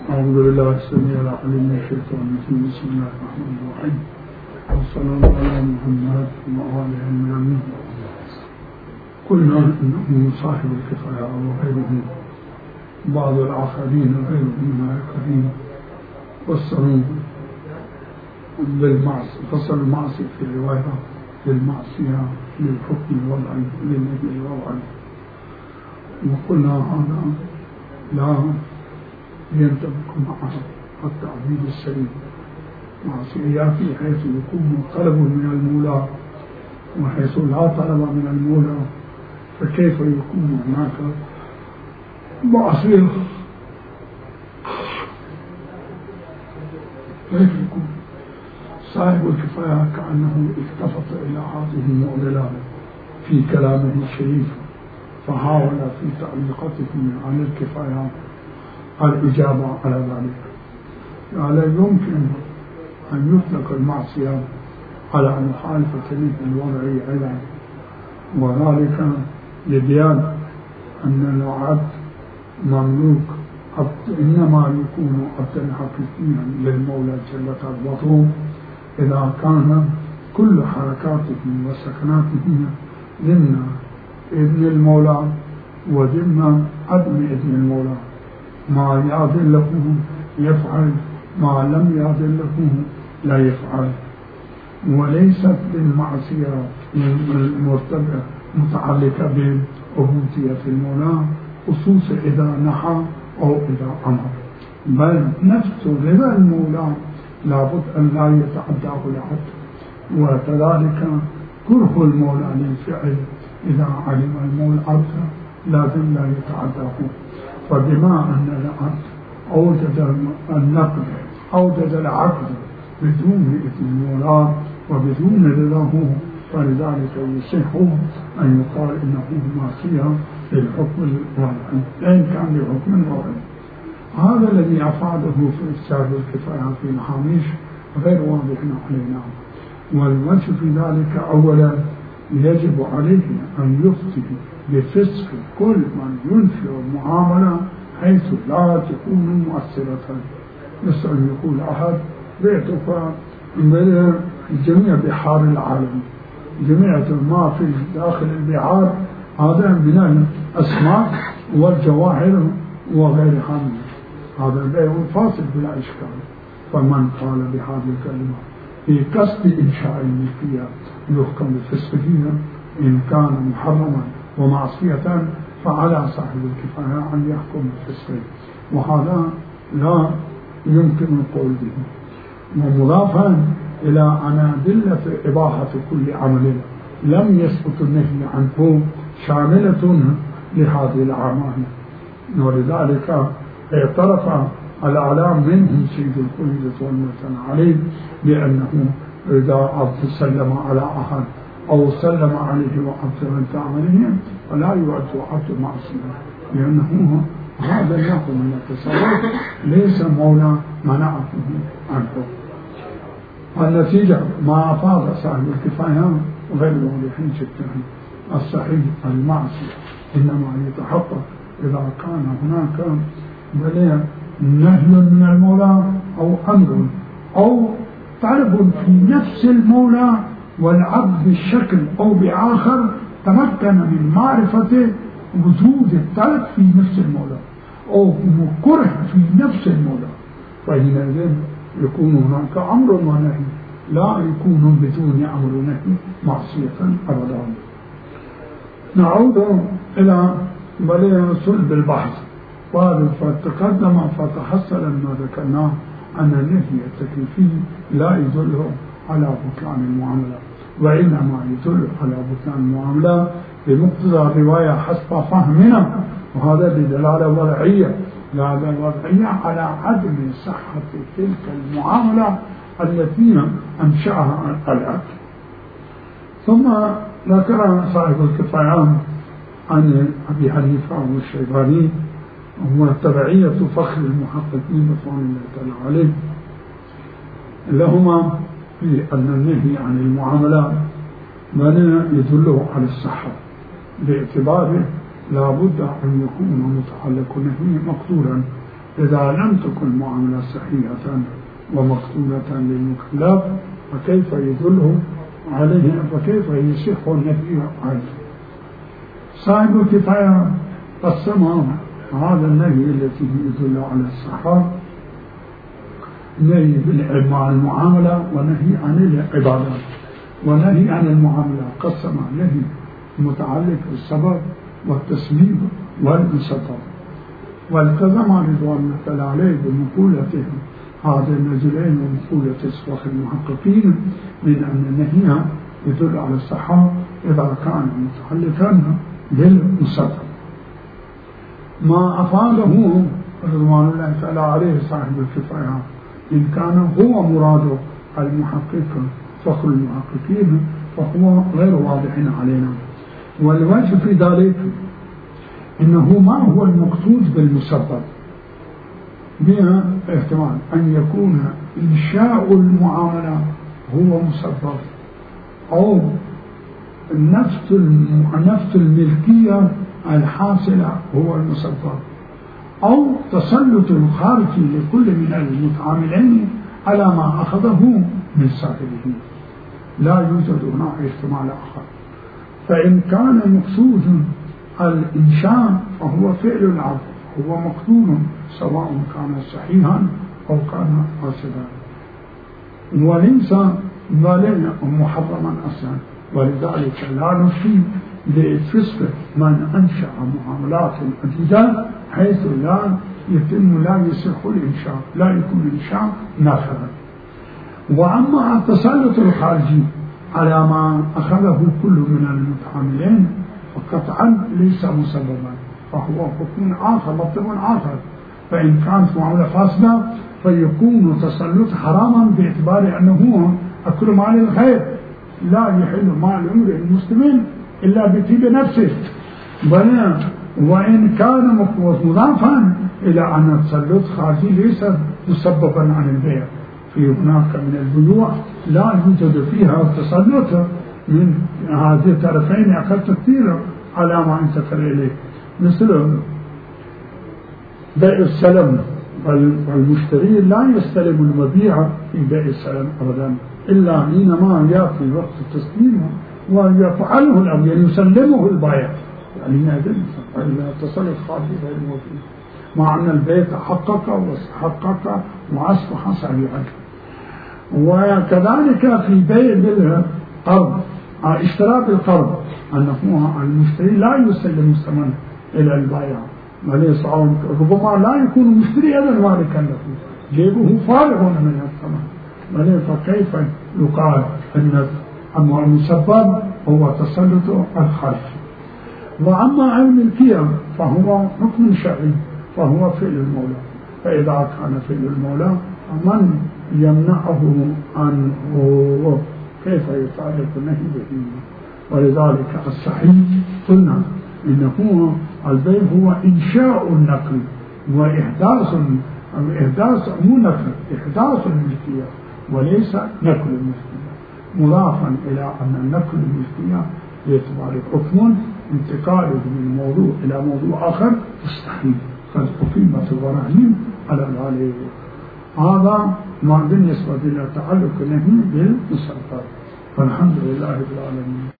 أعوذ بالله السميع العليم من الشيطان الرجيم. بسم الله الرحمن الرحيم. والصلاة على محمد وآله الأجمعين. قلنا إنه صاحب الكفاية وغيره، بعض الآخرين غيرهم من الآخرين فسروا بالمعصية، فسر المعصية في الرواية للمعصية للحكم الوضعي للنبي الوضعي، وقلنا هذا لا ينطبق معه التعبير السليم. معصية في حيث يكون طلب من المولى، وحيث لا طلب من المولى فكيف يكون هناك معصية؟ كيف يكون صاحب الكفاية كأنه التفت إلى هذه المعضلات في كلامه الشريف، فحاول في تعليقته عن الكفاية الإجابة على ذلك. لا يمكن أن يطلق المعصية على مخالفة الوضعي أيضا، وذلك لبيان أن العبد مملوك عبد إنما يكون عبدا حقيقيا للمولى جل قدرته إذا كان كل حركاته وسكناته ضمن إذن المولى وضمن عدم إذن المولى. ما يأذن له يفعل، ما لم يأذن له لا يفعل. وليست بالمعصية المرتبطة متعلقة بعبودية المولى خصوصا إذا نحى أو إذا أمر، بل نفس رضا المولى لابد أن لا يتعداه العبد، وكذلك كره المولى للفعل إذا علم المولى العبد لازم لا يتعداه. فبما أن العبد أوجد النقد أوجد العقد بدون إذن المولى وبدون رضاه، فلذلك يصح أن يقال إنه معصية للحكم الوضعي إن كان لحكم الوضعي. هذا الذي أفاده في إفساد الكفاية في الهامش غير واضح علينا، والوجه في ذلك أولا يجب عليه أن يفتي بفسق كل من ينشئ المعاملة حيث لا تكون مؤثرة. مثل أن يقول أحد بعتك من جميع بحار العالم، جميع ما في داخل البحار هذا من الأسماك والجواهر وغيرها، هذا بيع فاصل بلا إشكال. فمن قال بهذه الكلمة في قصد إنشاء الملكية يحكم بفسقه إن كان محرما ومعصية، فعلى صاحب الكفاية أن يحكم بفسقه، وهذا لا يمكن القول به. ومضافا إلى أن أدلة إباحة كل عمل لم يثبت النهي عنه شاملة لهذه الأعمال، ولذلك اعترف الأعلام منهم سيد الكل والمثنى عليه بأنه إذا عبد سلم على أحد أو سلم عليه وعبد من تعمله فلا يعد عبد معصية، لأنه هذا النوع من التصرف ليس مولى منعه عنه. النتيجة ما أفاض صاحب الكفاية غير واضح جدا. الصحيح المعصية إنما يتحقق إذا كان هناك نهي من المولى أو أمر أو طلب في نفس المولى، والعبد بشكل أو بآخر تمكن من معرفة وجود الطلب في نفس المولى أو كره في نفس المولى، فحينئذ يكون هناك أمر ونهي، لا يكون بدون أمر ونهي معصية أبدا. نعود إلى صلب البحث، فتقدم فتحصل ما ذكرناه أن النهي التكليفي لا يدل على بطلان المعاملة، وإنما يدل على بطلان المعاملة بمقتضى الرواية حسب فهمنا، وهذا بدلالة وضعية، دلالة وضعية على عدم صحة تلك المعاملة التي أنشأها العبد. ثم ذكر صاحب الكفاية عن أبي حنيفة والشيباني هو تبعية فخر المحققين رضوان الله تعالى عليه لهما في أن النهي عن المعاملات ما يدله على الصحة، باعتباره لا بد أن يكون متعلق نهي مقدورا إذا لم تكن معاملة صحيحة ومقصودة للمكلف فكيف يدله عليه، فكيف يصح النهي عنه؟ صاحب الكفاية قسم هذا النهي التي يدل على الصحة نهي مع المعاملة ونهي عن العبادات. ونهي عن المعاملة قسم نهي متعلق بالسبب والتسبيب والانسطاب، والتزم رضوان الله عليه بمقولتهم هذا النزلين ومقولة إسفاق المحققين من أن النهي يدل على الصحة إذا كان متعلقا بالمسبب. ما أفاده رضوان الله تعالى عليه صاحب الكفاية إن كان هو مراد المحقق فخر المحققين فهو غير واضح علينا. والوجه في ذلك إنه ما هو المقصود بالمسبب؟ بها احتمال أن يكون إنشاء المعاملة هو مسبب، أو نفس الملكية الحاصلة هو المسبب، أو تسلط الخارجي لكل من المتعاملين على ما أخذه من صاحبه. لا يوجد هنا احتمال آخر. فإن كان مقصود الإنشاء فهو فعل العبد، هو مقصود سواء كان صحيحا أو كان فاسدا، وليس ظالما محرما أصلا. ولذلك لا نفتي بفسق من أنشأ معاملات عديدة حيث لا يصح الإنشاء، لا يكون الإنشاء نافذا. وأما التسلط الخارجي على ما أخذه كل من المتعاملين فقطعا ليس مسببا، فهو حكم آخر مطلب آخر. فإن كانت معاملة فاسدة فيكون تسلط حراما باعتبار أنه أكل مال الخير، لا يحل مال امرئ المسلمين إلا بطيب نفسه. وإن كان مضافا إلى أن التسلط خارجي ليس مسببا عن البيع، في هناك من البيوع لا يوجد فيها التسلط من هذه الطرفين أقل كثيرا على ما انتقل إليه، مثل بيع السلم، والمشتري لا يستلم المبيع في بيع السلم أبدا إلا حينما يأتي وقت التسليم ويفعله أو يسلمه البائع، يعني هذا التسلط خارجي غير موجود، مع أن البيع تحقق واستحقق وأصبح صحيحا. وكذلك في بيع بالقرض، اشتراء بالقرض، أنه المشتري لا يسلم الثمن إلى البائع، وليس ربما لا يكون المشتري أيضا مالكا له، جيبه فارغ من الثمن، فكيف يقال أن المسبب هو تسلط الخارج؟ وأما الملكية فهو حكم شرعي، فهو فعل المولى، فإذا كان فعل المولى من يمنعه عنه كيف يتعلق النهي به؟ ولذلك الصحيح قلنا إنه البيع هو إنشاء النقل وإحداث مو نقل، إحداث الملكية وليس نقل الملكية، مضافا إلى أن النقل الملكية باعتبار حكم انتقاله من موضوع إلى موضوع آخر مستحيل، قد أقيمت البراهين على ذلك. هذا ما بالنسبة إلى تعلق النهي بالمسبب. فالحمد لله رب العالمين.